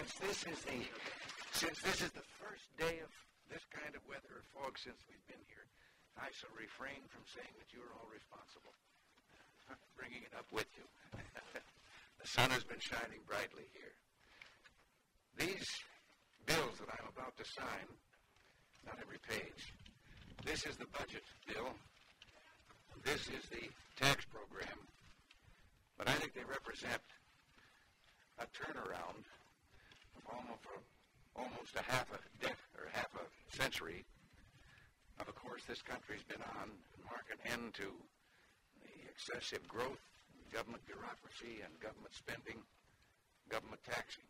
since this is the first day of this kind of weather or fog since we've been here, I shall refrain from saying that you're all responsible. Bringing it up with you. The sun has been shining brightly here. These bills that I'm about to sign, not every page. This is the budget bill. This is the tax program. But I think they represent a turnaround of almost a half a century of course, this country's been on and mark an end to the excessive growth, government bureaucracy, and government spending, government taxing.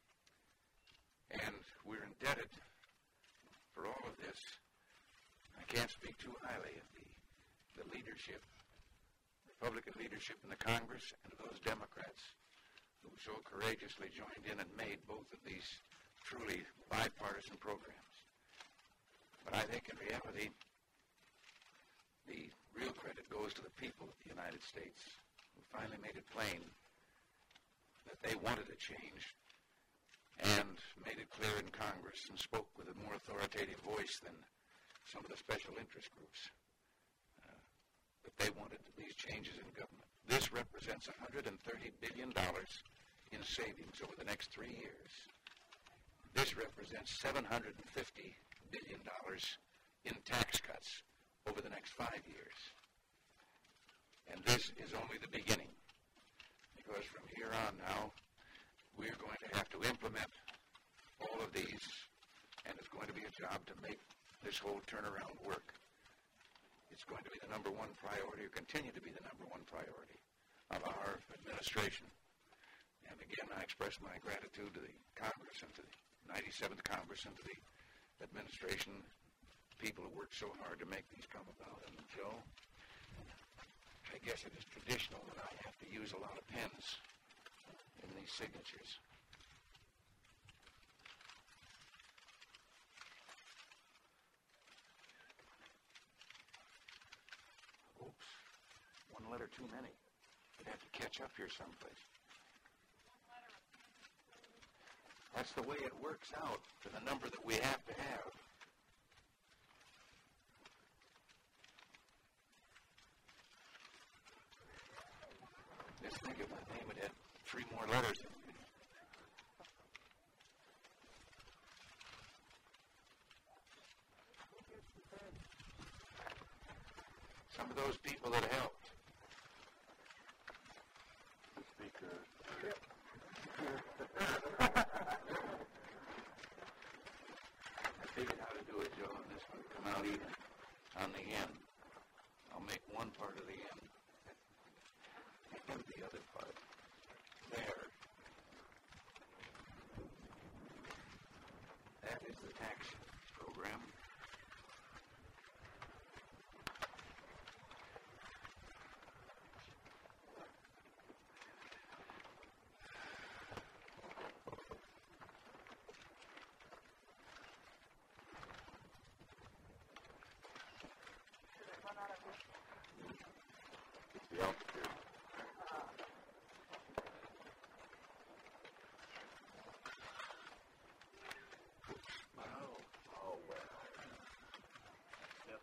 And we're indebted for all of this. I can't speak too highly of the leadership, Republican leadership in the Congress, and of those Democrats who so courageously joined in and made both of these truly bipartisan programs. But I think in reality, the real credit goes to the people of the United States who finally made it plain that they wanted a change and made it clear in Congress and spoke with a more authoritative voice than some of the special interest groups that they wanted these changes in government. This represents $130 billion in savings over the next 3 years. This represents $750 billion in tax cuts over the next 5 years. And this is only the beginning, because from here on now, we're going to have to implement all of these, and it's going to be a job to make this whole turnaround work. It's going to be the number one priority, or continue to be the number one priority of our administration. And again, I express my gratitude to the Congress and to the 97th Congress and to the administration, people who worked so hard to make these come about. And Joe, I guess it is traditional that I have to use a lot of pens in these signatures. Oops, one letter too many. I'd have to catch up here someplace. That's the way it works out to the number that we have to have. Just think of my name, it had 3 more letters in it. Some of those people that helped. Speaker. Yep. I figured how to do it, Joe, and this one come out even on the end. I'll make one part of the end and the other part there. That is the tax program. The altitude. Oh, well. Yep.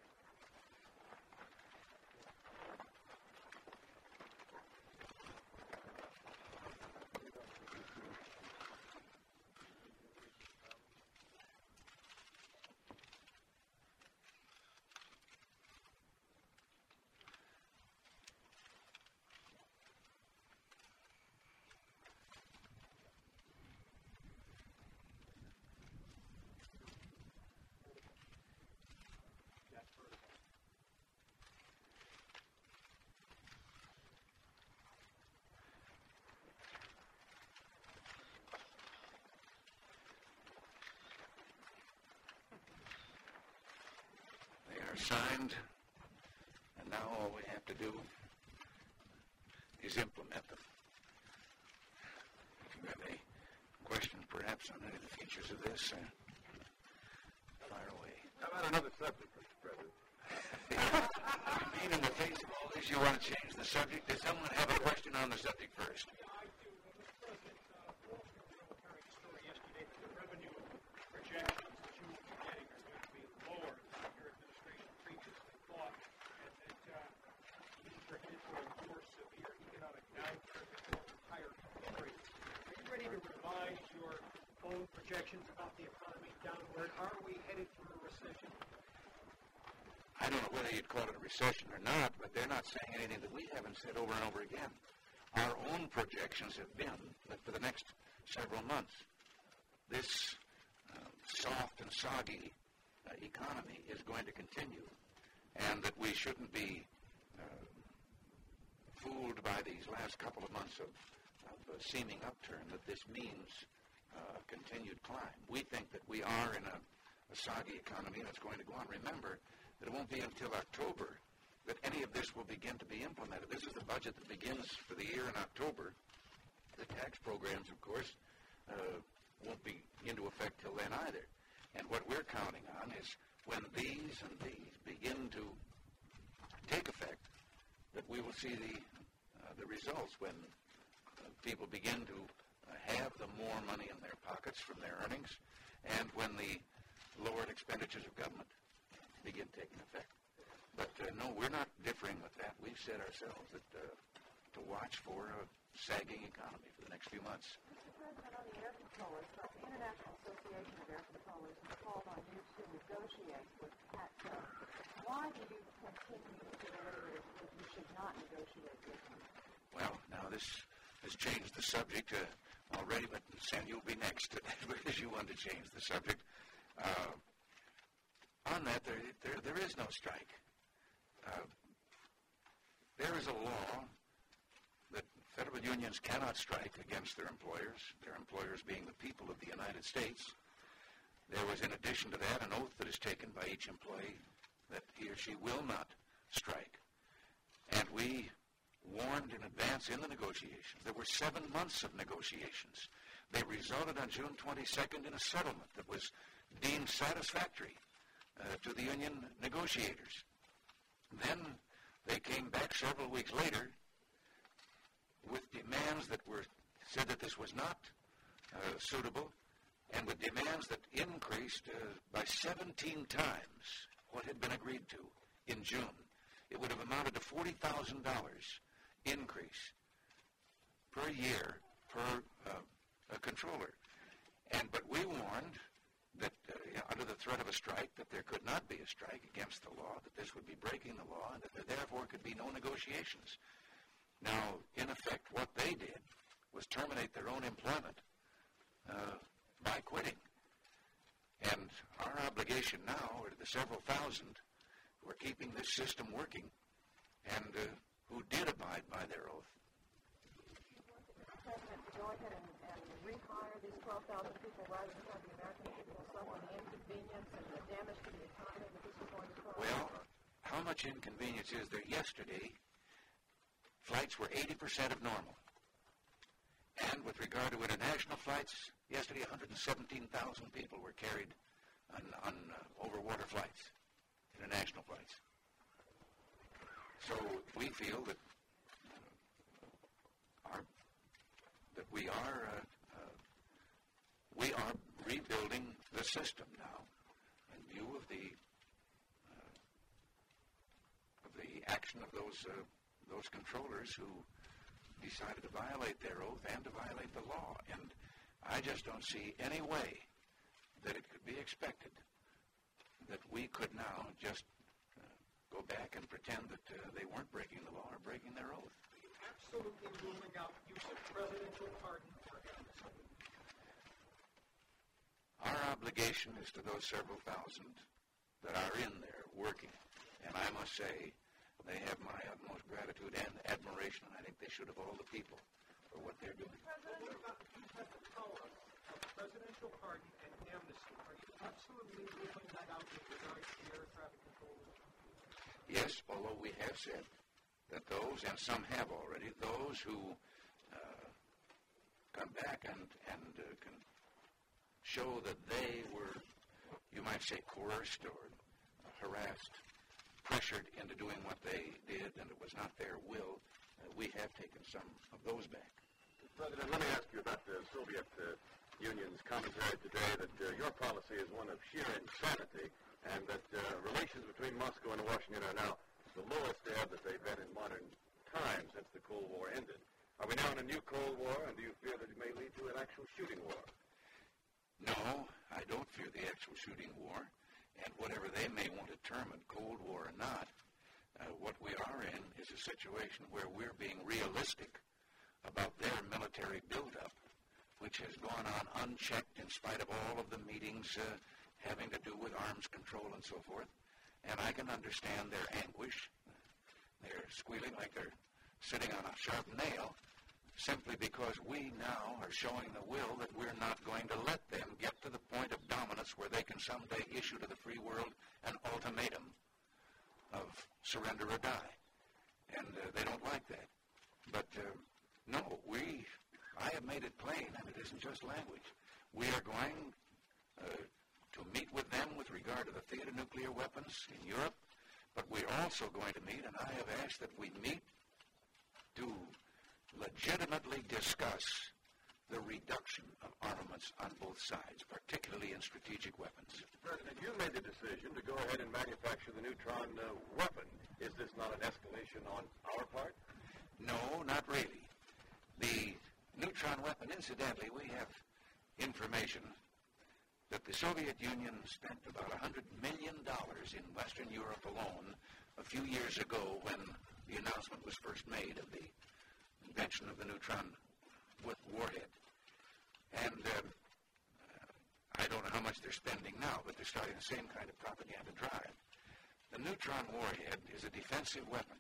Signed, and now all we have to do is implement them. If you have any questions, perhaps, on any of the features of this, fire away. How about another subject, Mr. President? You mean in the face of all this, you want to change the subject? Does someone have a question on the subject first? Yeah, I do. Mr. President, Wall Street Journal carried a story yesterday I don't know whether you'd call it a recession or not, but they're not saying anything that we haven't said over and over again. Our own projections have been that for the next several months, this soft and soggy economy is going to continue, and that we shouldn't be fooled by these last couple of months of seeming upturn, that this means continued climb. We think that we are in a soggy economy that's going to go on. Remember that it won't be until October that any of this will begin to be implemented. This is the budget that begins for the year in October. The tax programs, of course, won't be into effect till then either. And what we're counting on is when these and these begin to take effect, that we will see the results when people begin to have the more money in their pockets from their earnings, and when the lowered expenditures of government begin taking effect. But no, we're not differing with that. We've said ourselves that to watch for a sagging economy for the next few months. Mr. President, on the air controllers, the International Association of Air Controllers has called on you to negotiate with PATCO. Why do you continue to believe that you should not negotiate with them? Well, now this has changed the subject already, but Sam, you'll be next because you wanted to change the subject. On that, there is no strike. There is a law that federal unions cannot strike against their employers being the people of the United States. There was, in addition to that, an oath that is taken by each employee that he or she will not strike. And we warned in advance in the negotiations. There were 7 months of negotiations. They resulted on June 22nd in a settlement that was deemed satisfactory to the union negotiators. Then they came back several weeks later with demands that said that this was not suitable, and with demands that increased by 17 times what had been agreed to in June. It would have amounted to $40,000 increase per year per controller. But we warned that under the threat of a strike, that there could not be a strike against the law, that this would be breaking the law, and that there therefore could be no negotiations. Now, in effect, what they did was terminate their own employment by quitting. And our obligation now are to the several thousand who are keeping this system working and who did abide by their oath. President, to go ahead and rehire these 12,000 people rather than have the American people suffer the inconvenience and the damage to the economy that this is going to cause? Well, how much inconvenience is there? Yesterday, flights were 80% of normal. And with regard to international flights, yesterday 117,000 people were carried on over water flights, international flights. So we feel that we are rebuilding the system now in view of the action of those controllers who decided to violate their oath and to violate the law. And I just don't see any way that it could be expected that we could now just go back and pretend that they weren't breaking the law or breaking their oath. Are you absolutely ruling out use of presidential pardon for amnesty? Our obligation is to those several thousand that are in there working. And I must say, they have my utmost gratitude and admiration, and I think they should of all the people for what they're doing. What about you have to tell us of presidential pardon and amnesty? Are you absolutely ruling that out with regard to air traffic controllers? Yes, although we have said that those, and some have already, those who come back and can show that they were, you might say, coerced or harassed, pressured into doing what they did, and it was not their will, we have taken some of those back. President, let me ask you about the Soviet Union's commentary today that your policy is one of sheer insanity and that relations between Moscow and Washington are now the lowest ebb that they've been in modern times since the Cold War ended. Are we now in a new Cold War, and do you fear that it may lead to an actual shooting war? No, I don't fear the actual shooting war. And whatever they may want to term it, Cold War or not, what we are in is a situation where we're being realistic about their military buildup, which has gone on unchecked in spite of all of the meetings having to do with arms control and so forth. And I can understand their anguish. They're squealing like they're sitting on a sharp nail, simply because we now are showing the will that we're not going to let them get to the point of dominance where they can someday issue to the free world an ultimatum of surrender or die. And they don't like that. But no, I have made it plain, and it isn't just language. We are going to meet with them with regard to the theater-nuclear weapons in Europe, but we're also going to meet, and I have asked that we meet to legitimately discuss the reduction of armaments on both sides, particularly in strategic weapons. Mr. President, you made the decision to go ahead and manufacture the neutron weapon. Is this not an escalation on our part? No, not really. The neutron weapon, incidentally, we have information that the Soviet Union spent about $100 million in Western Europe alone a few years ago when the announcement was first made of the invention of the neutron warhead. And I don't know how much they're spending now, but they're starting the same kind of propaganda drive. The neutron warhead is a defensive weapon.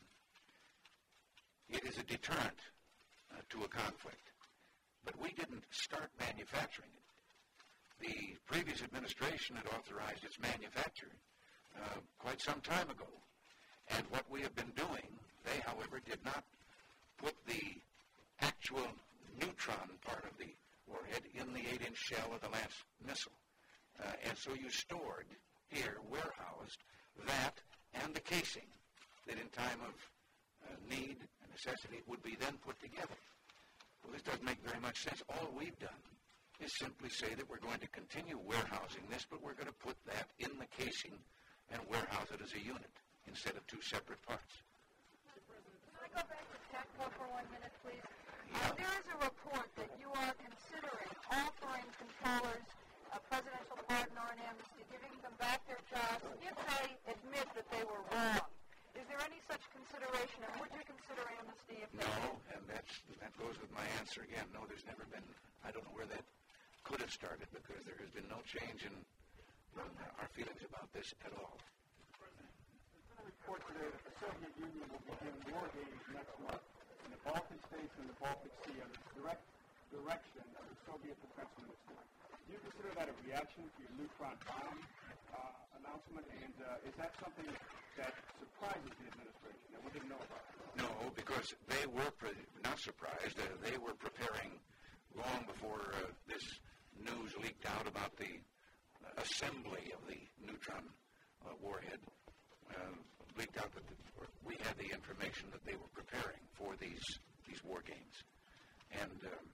It is a deterrent to a conflict. But we didn't start manufacturing it. The previous administration had authorized its manufacture quite some time ago. And what we have been doing, they, however, did not put the actual neutron part of the warhead in the 8-inch shell of the Lance missile. And so you stored here, warehoused, that and the casing that in time of need and necessity would be then put together. Well, this doesn't make very much sense. All we've done is simply say that we're going to continue warehousing this, but we're going to put that in the casing and warehouse it as a unit instead of two separate parts. Can I go back to TACPO for 1 minute, please? Yeah. There is a report that you are considering offering controllers a presidential pardon or an amnesty, giving them back their jobs if they admit that they were wrong. Is there any such consideration, and would you consider amnesty if they No, and that goes with my answer again. No, there's never been, I don't know where that could have started, because there has been no change in our feelings about this at all. There's been a report today that the Soviet Union will begin war games next month in the Baltic states and the Baltic Sea under the direct direction of the Soviet defense minister. Do you consider that a reaction to your neutron bomb announcement, and is that something that surprises the administration that we didn't know about? No, because they were not surprised. They were preparing long before this news leaked out about the assembly of the neutron warhead. Leaked out that we had the information that they were preparing for these war games, and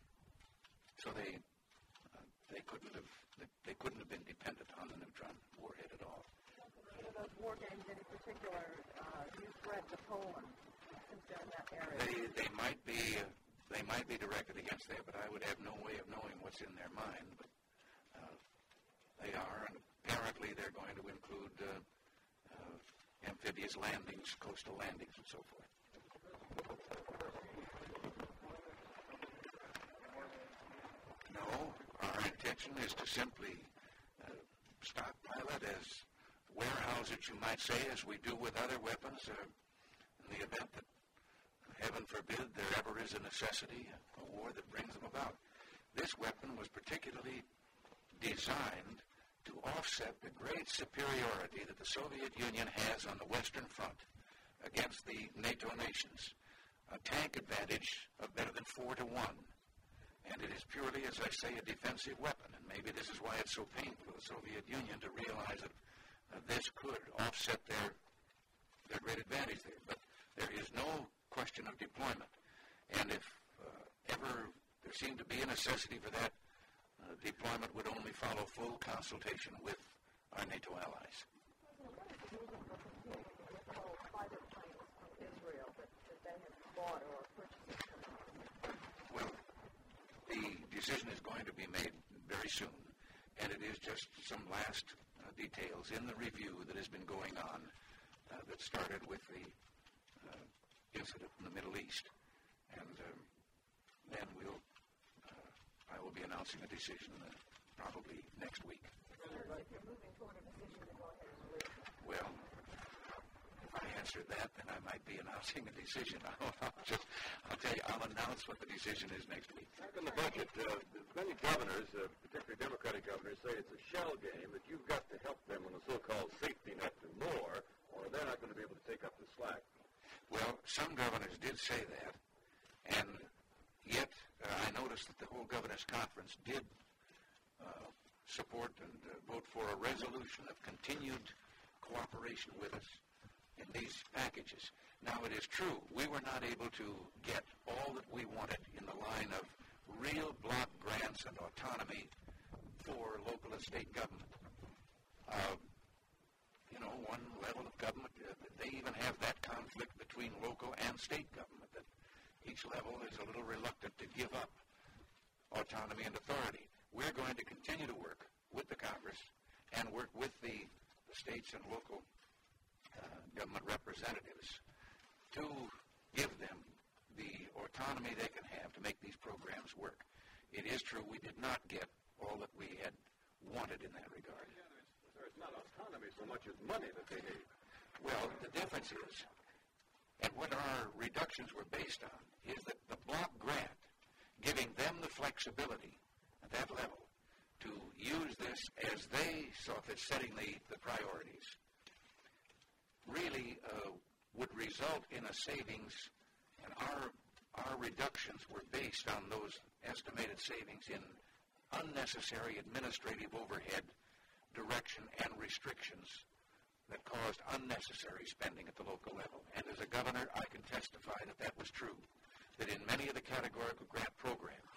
so they couldn't have been dependent on the neutron warhead at all. those war games in particular you threat to Poland since they're in that area? They might be directed against that, but I would have no way of knowing what's in their mind. But they are, and apparently they're going to include amphibious landings, coastal landings, and so forth. No, our intention is to simply stockpile it, as warehouse it, you might say, as we do with other weapons, in the event that, heaven forbid, there ever is a necessity, a war that brings them about. This weapon was particularly designed to offset the great superiority that the Soviet Union has on the Western Front against the NATO nations, a tank advantage of better than 4-1. And it is purely, as I say, a defensive weapon. And maybe this is why it's so painful to the Soviet Union to realize that this could offset their great advantage there. But there is no question of deployment. And if ever there seemed to be a necessity for that, deployment would only follow full consultation with our NATO allies. What is the reason for continuing to withhold fighter planes from Israel that they have bought or purchased from us? Well, the decision is going to be made very soon, and it is just some last details in the review that has been going on that started with the incident in the Middle East. And then I will be announcing a decision probably next week. If you're moving toward a decision, then go ahead and release it. Well, if I answered that, then I might be announcing a decision. I'll tell you, I'll announce what the decision is next week. Back on the budget, many governors, particularly Democratic governors, say it's a shell game, that you've got to help them on the so-called safety net and more, or they're not going to be able to take up the slack. Well, some governors did say that, and yet I noticed that the whole governors' conference did support and vote for a resolution of continued cooperation with us in these packages. Now, it is true, we were not able to get all that we wanted in the line of real block grants and autonomy for local and state government. One level of government, they even have that conflict between local and state government, that each level is a little reluctant to give up autonomy and authority. We're going to continue to work with the Congress and work with the states and local government representatives to give them the autonomy they can have to make these programs work. It is true we did not get all that we had wanted in that regard. It's not autonomy so much as money that they need. Well, the difference is, and what our reductions were based on, is that the block grant, giving them the flexibility at that level to use this as they saw fit, setting the priorities, really would result in a savings, and our reductions were based on those estimated savings in unnecessary administrative overhead, direction, and restrictions that caused unnecessary spending at the local level. And as a governor, I can testify that that was true, that in many of the categorical grant programs,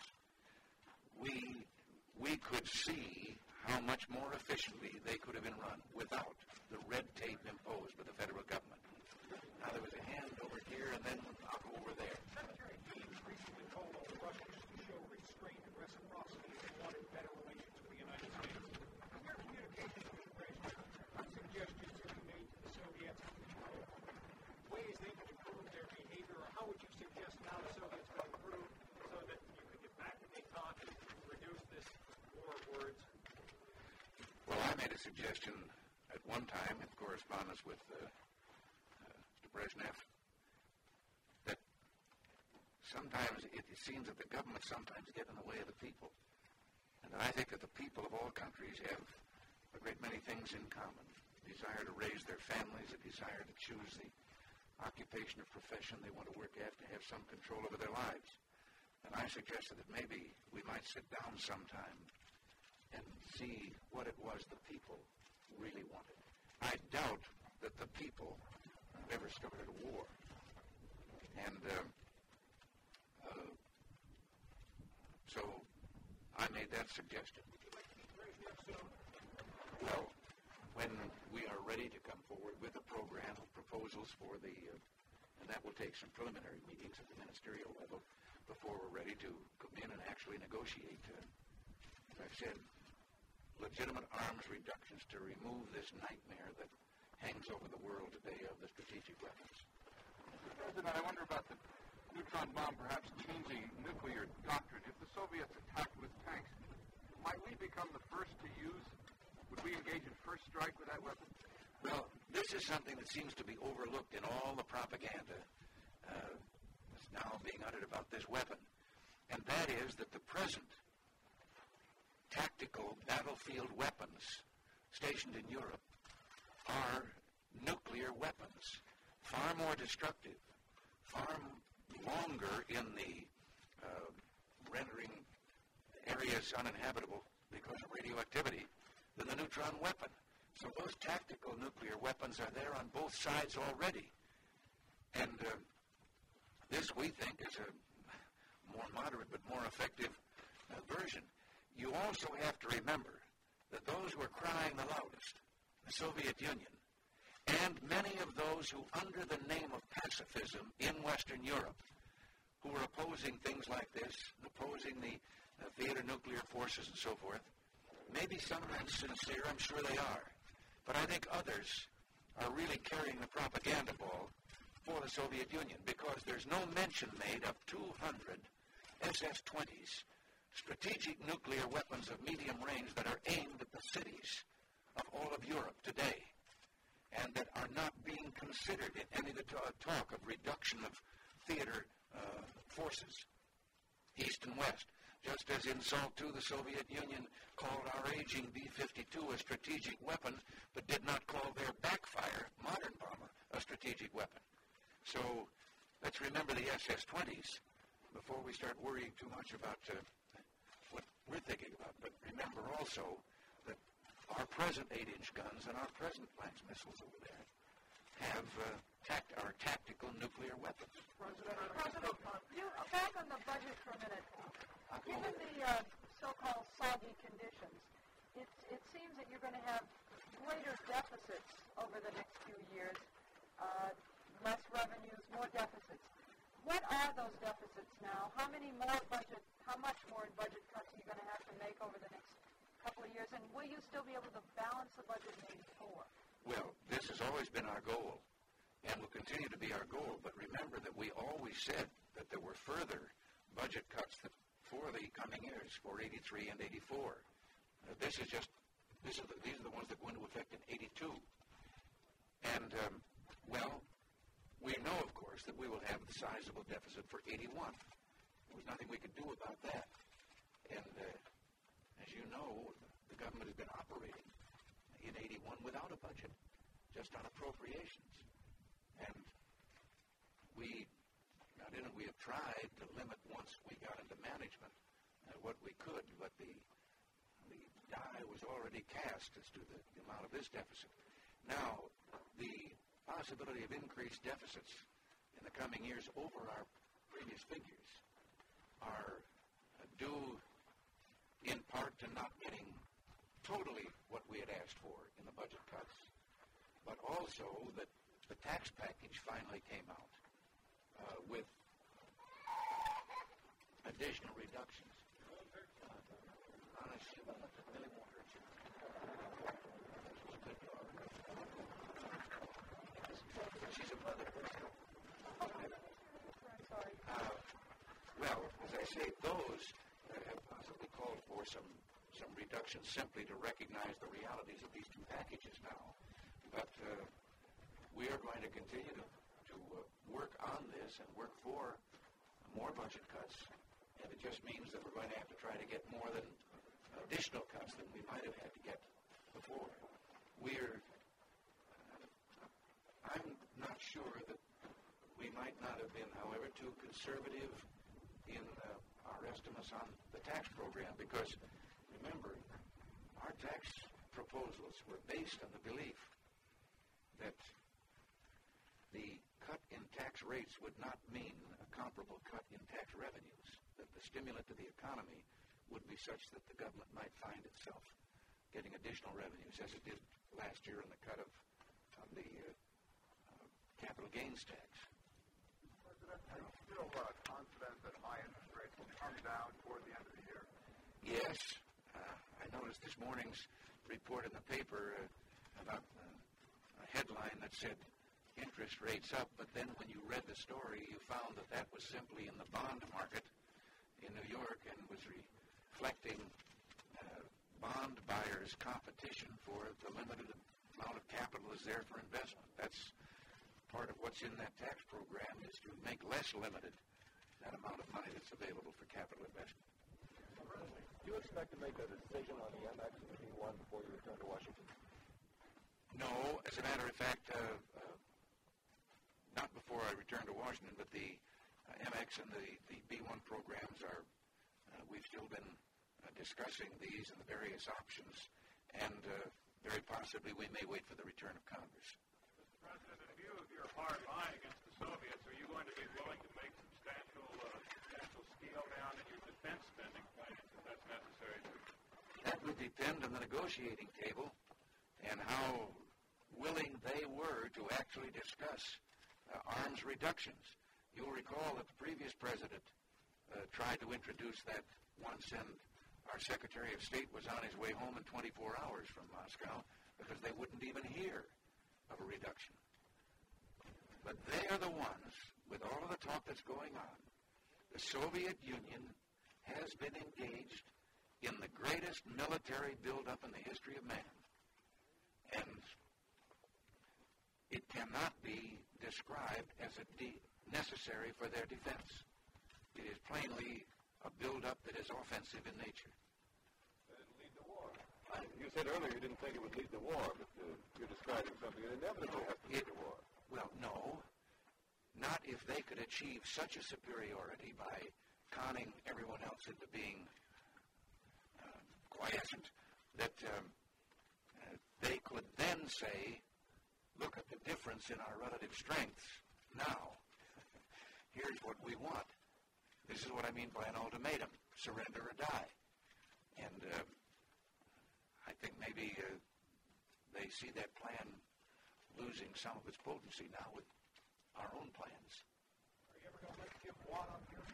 we could see how much more efficiently they could have been run without the red tape imposed by the federal government. Now, there was a hand over here, and then I'll go over there. Secretary Dean recently told all the Russians to show restraint and reciprocity if they wanted better relations with the United States. In your communications with Brezhnev, what suggestions have you made to the Soviets ways they could improve their behavior, or how would you suggest now the Soviets could improve so that you could get back to détente and reduce this war of words? Well, I made a suggestion at one time in correspondence with Mr. Brezhnev that sometimes it seems that the government sometimes get in the way of the people. And I think that the people of all countries have a great many things in common. A desire to raise their families, a desire to choose the occupation or profession they want to work at, to have some control over their lives. And I suggested that maybe we might sit down sometime and see what it was the people really wanted. I doubt that the people ever started a war. And so I made that suggestion. Well, when we are ready to come forward with a program of proposals for and that will take some preliminary meetings at the ministerial level before we're ready to come in and actually negotiate, as I've said, legitimate arms reductions to remove this nightmare that hangs over the world today of the strategic weapons. Mr. President, I wonder about the neutron bomb perhaps changing nuclear doctrine. If the Soviets attacked with tanks, might we become the first to use? Would we engage in first strike with that weapon? Well, this is something that seems to be overlooked in all the propaganda that's now being uttered about this weapon. And that is that the present tactical battlefield weapons stationed in Europe are nuclear weapons, far more destructive, far longer in the rendering areas uninhabitable because of radioactivity than the neutron weapon. So those tactical nuclear weapons are there on both sides already. And this, we think, is a more moderate but more effective version. You also have to remember that those who are crying the loudest, the Soviet Union, and many of those who, under the name of pacifism in Western Europe, who are opposing things like this, opposing the theater nuclear forces and so forth, maybe some are sincere, I'm sure they are. But I think others are really carrying the propaganda ball for the Soviet Union, because there's no mention made of 200 SS-20s, strategic nuclear weapons of medium range that are aimed at the cities of all of Europe today, and that are not being considered in any of the talk of reduction of theater forces, east and west. Just as in SALT II, the Soviet Union called our aging B-52 a strategic weapon, but did not call their backfire modern bomber a strategic weapon. So let's remember the SS-20s before we start worrying too much about what we're thinking about. But remember also that our present 8-inch guns and our present Lance missiles over there have are tactical nuclear weapons. President, back on the budget for a minute. Given the so-called soggy conditions, it seems that you're going to have greater deficits over the next few years, less revenues, more deficits. What are those deficits now? How much more in budget cuts are you going to have to make over the next couple of years? And will you still be able to balance the budget in 84? Well, this has always been our goal, and will continue to be our goal. But remember that we always said that there were further budget cuts for the coming years, for 83 and 84. These are the ones that go into effect in 82. And, we know, of course, that we will have the sizable deficit for 81. There was nothing we could do about that. And, as you know, the government has been operating in 81 without a budget, just on appropriations. And we have tried to limit, once we got into management, what we could, but the die was already cast as to the amount of this deficit. Now, the possibility of increased deficits in the coming years over our previous figures are due in part to not getting totally what we had asked for in the budget cuts, but also that the tax package finally came out with additional reductions. Honestly, it really won't hurt you. She's a mother. Well, as I say, those have possibly called for some reductions simply to recognize the realities of these two packages now. But we are going to continue to work on this and work for more budget cuts. And it just means that we're going to have to try to get more than additional cuts than we might have had to get before. I'm not sure that we might not have been, however, too conservative in our estimates on the tax program, because remember, our tax proposals were based on the belief that the cut in tax rates would not mean a comparable cut in tax revenues, that the stimulant to the economy would be such that the government might find itself getting additional revenues, as it did last year in the cut of the capital gains tax. President, are you still confident that high interest rates will come down toward the end of the year? Yes. I noticed this morning's report in the paper about a headline that said interest rates up, but then when you read the story, you found that was simply in the bond market in New York and was reflecting bond buyers' competition for the limited amount of capital is there for investment. That's part of what's in that tax program, is to make less limited that amount of money that's available for capital investment. Do you expect to make a decision on the MX and the B-1 before you return to Washington? No, as a matter of fact, not before I return to Washington, but the MX and the B-1 programs are, we've still been discussing these and the various options, and very possibly we may wait for the return of Congress. Mr. President, in view of your hard line against the Soviets, are you going to be willing to make substantial scale down in your defense spending plans if that's necessary? That would depend on the negotiating table and how willing they were to actually discuss arms reductions. You'll recall that the previous president tried to introduce that once, and our Secretary of State was on his way home in 24 hours from Moscow because they wouldn't even hear of a reduction. But they are the ones, with all of the talk that's going on, the Soviet Union has been engaged in the greatest military buildup in the history of man. And it cannot be described as necessary for their defense. It is plainly a buildup that is offensive in nature. Lead the war. You said earlier you didn't think it would lead the war, but you're describing something that inevitably has to lead the war. Well, no. Not if they could achieve such a superiority by conning everyone else into being quiescent, that they could then say, look at the difference in our relative strengths now. Here's what we want. This is what I mean by an ultimatum, surrender or die. And I think maybe they see that plan losing some of its potency now with our own plans. Are you ever going to let Jim Watt up here?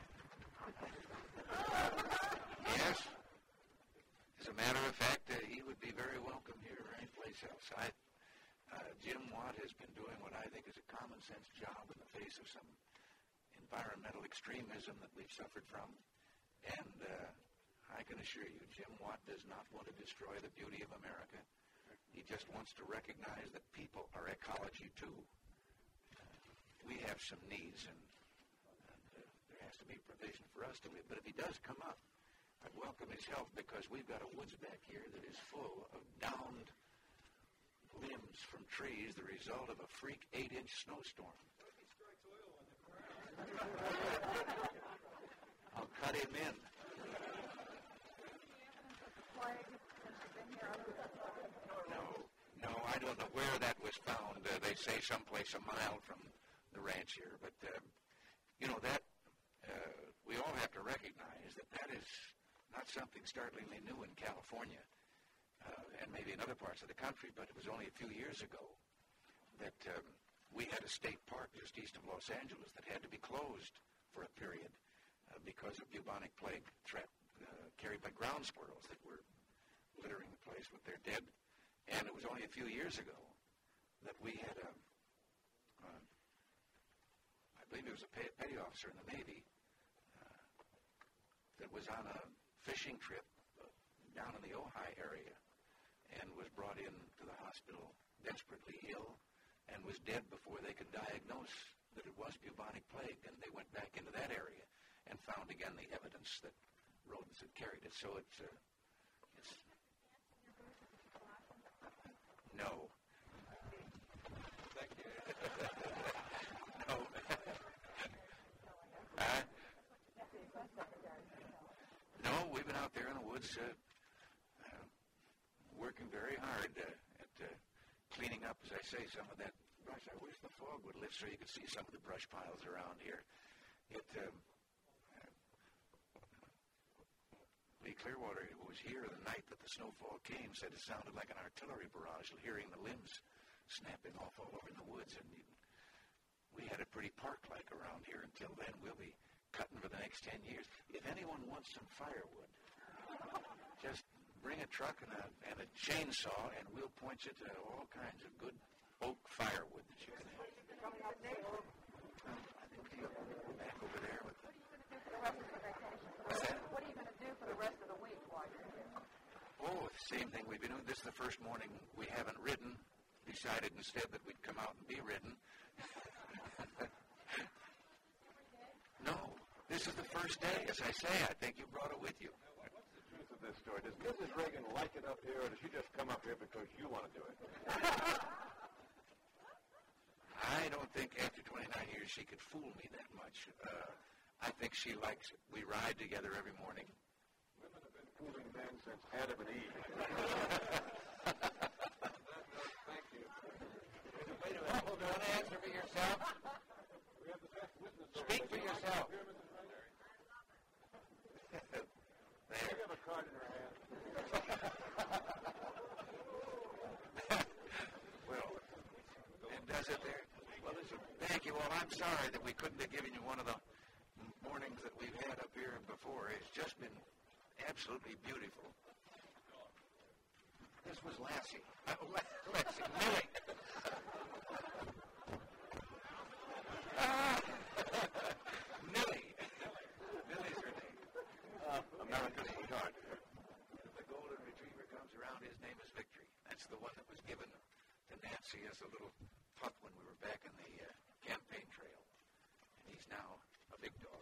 Yes. As a matter of fact, he would be very welcome here or anyplace else. Jim Watt has been doing what I think is a common sense job in the face of some environmental extremism that we've suffered from. And I can assure you, Jim Watt does not want to destroy the beauty of America. He just wants to recognize that people are ecology too. We have some needs, and there has to be provision for us to live. But if he does come up, I'd welcome his help, because we've got a woods back here that is full of downed limbs from trees, the result of a freak 8-inch snowstorm. He strikes oil on the ground. I'll cut him in. No, I don't know where that was found. They say someplace a mile from the ranch here, but that we all have to recognize that is not something startlingly new in California and maybe in other parts of the country, but it was only a few years ago that we had a state park just east of Los Angeles that had to be closed for a period because of bubonic plague threat carried by ground squirrels that were littering the place with their dead. And it was only a few years ago that we had I believe he was a petty officer in the Navy that was on a fishing trip down in the Ojai area and was brought in to the hospital desperately ill and was dead before they could diagnose that it was bubonic plague. And they went back into that area and found again the evidence that rodents had carried it. So it's no. Thank you. No. No, we've been out there in the woods working very hard at cleaning up, as I say, some of that brush. I wish the fog would lift so you could see some of the brush piles around here. Lee Clearwater, who was here the night that the snowfall came, said it sounded like an artillery barrage, hearing the limbs snapping off all over in the woods. And we had it pretty park-like around here until then. We'll be cutting for the next 10 years. If anyone wants some firewood, just bring a truck and a chainsaw, and we'll point you to all kinds of good oak firewood that you can have. I think we're back over there with the... What's that? What are you going to do for the rest of the week while you're here? Oh, same thing we've been doing. This is the first morning we haven't ridden. Decided instead that we'd come out and be ridden. No, this is the first day. As I say, I think you brought it with you. What's the truth of this story? Does Mrs. Reagan like it up here, or does she just come up here because you want to do it? I don't think after 29 years she could fool me that much. I think she likes it. We ride together every morning. Women have been fooling men since Adam and Eve. Thank you. Wait a minute. Do you want to answer for yourself? We have the best witness. Speak for yourself. There. You have a card in her hand. Well, and does it there? Well, listen, thank you all. I'm sorry that we couldn't have given you one of the mornings that we've had up here before. It's just been absolutely beautiful. This was Lassie. Lassie. Millie. Millie. Millie's her name. America's sweetheart. The golden retriever comes around, his name is Victory. That's the one that was given to Nancy as a little pup when we were back in the campaign trail. And he's now a big dog.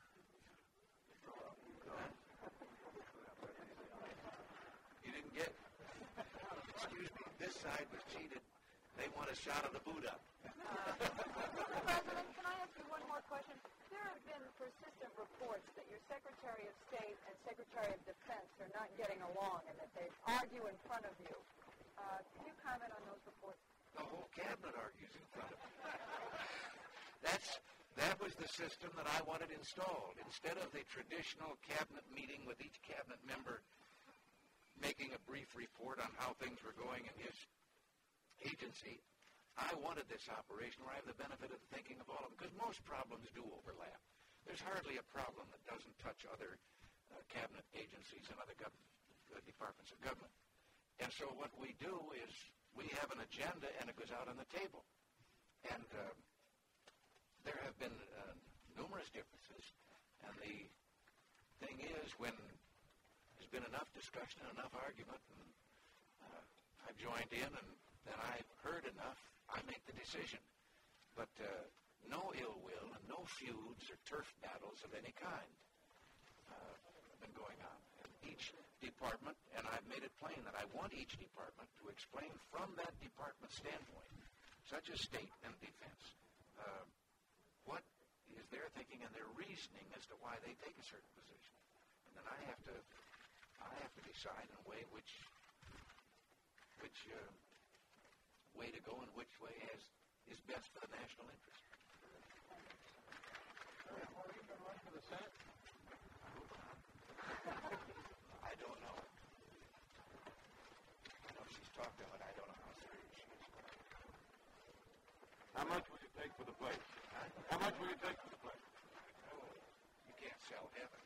Huh? You didn't get it. Excuse me, this side was cheated. They want a shot of the boot up. Mr. President, can I ask you one more question? There have been persistent reports that your Secretary of State and Secretary of Defense are not getting along and that they argue in front of you. Can you comment on those reports? The whole cabinet argues in front of me. That was the system that I wanted installed. Instead of the traditional cabinet meeting with each cabinet member making a brief report on how things were going in his agency, I wanted this operation where I have the benefit of thinking of all of them, because most problems do overlap. There's hardly a problem that doesn't touch other cabinet agencies and other departments of government. And so what we do is we have an agenda, and it goes out on the table. And there have been numerous differences. And the thing is, when there's been enough discussion and enough argument, and I've joined in, and then I've heard enough, I make the decision. But no ill will and no feuds or turf battles of any kind have been going on. And each department, and I've made it plain that I want each department to explain from that department standpoint, such as state and defense, what is their thinking and their reasoning as to why they take a certain position. And then I have to decide and weigh which way to go and which way is best for the national interest. Are you going to run for the Senate? I don't know. I know she's talked to him, but I don't know how serious she is. How much will you take for the place? How much will you take for the place? Oh, you can't sell heaven.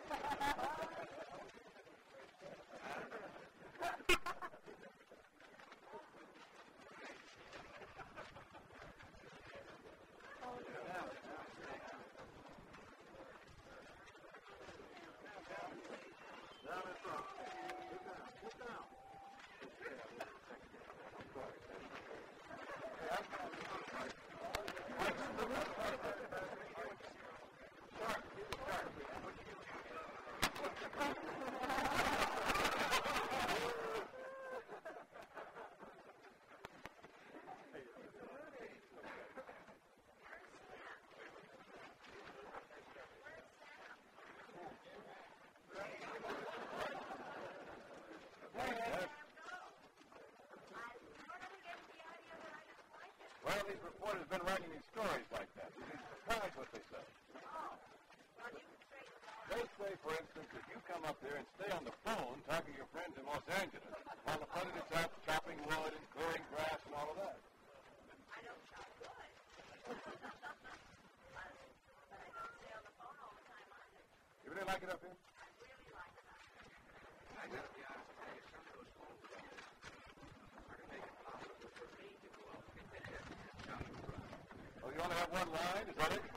Well, these reporters have been writing these stories like that. You'd be surprised what they say. They say, for instance, that you come up there and stay on the phone talking to your friends in Los Angeles while the president's out chopping wood and clearing grass and all of that. I don't chop wood. But I don't stay on the phone all the time either. You really like it up here? I really like it up here. I got to be honest with you, some of those phone calls are to make it possible for me to go out and get that job. Oh, you only have one line? Is that it?